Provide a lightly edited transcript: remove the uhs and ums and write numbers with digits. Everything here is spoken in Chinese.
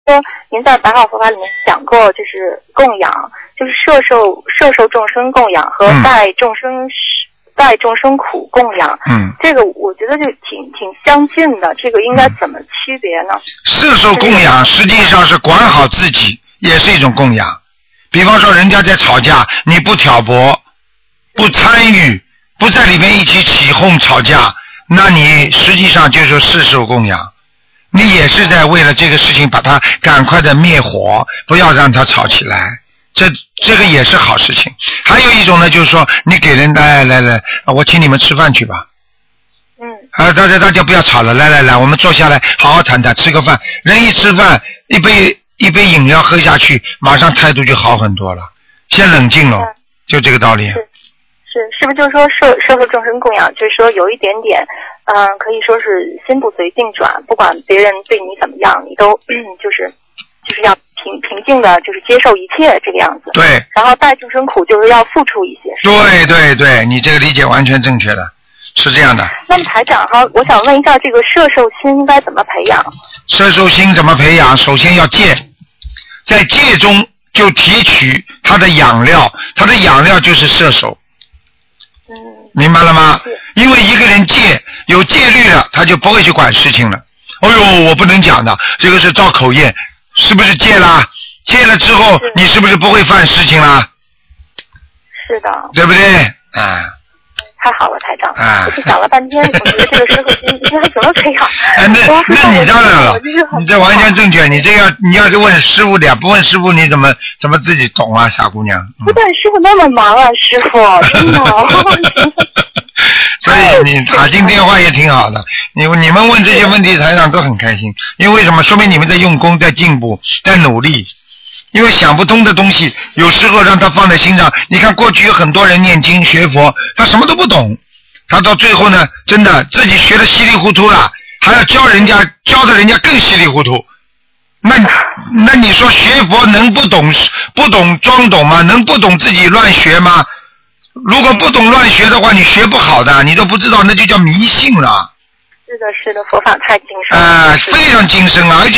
说您在白话佛法里面讲过，就是供养，就是摄受众生供养和代众生苦供养。这个我觉得就挺相近的，这个应该怎么区别呢？ 摄受供养实际上是管好自己，也是一种供养。比方说人家在吵架，你不挑拨，不参与，不在里面一起起哄吵架，那你实际上就是摄受供养。你也是在为了这个事情把它赶快的灭火，不要让它吵起来，这个也是好事情。还有一种呢，就是说你给人来，我请你们吃饭去吧。大家不要吵了，来，我们坐下来好好谈谈，吃个饭。人一吃饭，一杯饮料喝下去，马上态度就好很多了，先冷静了，就这个道理。 是不是就是说摄受众生供养，就是说有一点点，可以说是心不随境转，不管别人对你怎么样，你都就是要平静的，就是接受一切这个样子。 对。然后代众生苦就是要付出一些。 对，你这个理解完全正确的，是这样的。 那么台长哈，我想问一下，这个摄受心应该怎么培养？ 摄受心怎么培养？首先要戒，在戒中就提取它的养料，它的养料就是摄受。明白了吗？因为一个人戒有戒律了，他就不会去管事情了。我不能讲的，这个是造口业，是不是戒啦？戒了之后，你是不是不会犯事情啦？ 是的。 对不对？ 太好了，台长。我是想了半天，我觉得这个摄受心应该怎么培养？ 那你当然了，你这完全正确。你要是问师傅的，不问师傅你怎么自己懂啊，傻姑娘。 不但师傅那么忙啊，师傅真的。 所以你打进电话也挺好的。你们问这些问题，台长都很开心。因为什么？说明你们在用功，在进步，在努力。因为想不通的东西，有时候让他放在心上。你看过去有很多人念经学佛，他什么都不懂，他到最后呢，真的自己学得稀里糊涂了，还要教人家，教的人家更稀里糊涂。那你说学佛能不懂装懂吗？能不懂自己乱学吗？如果不懂乱学的话，你学不好的，你都不知道，那就叫迷信了。 是的，佛法太精深了。 非常精深了，而且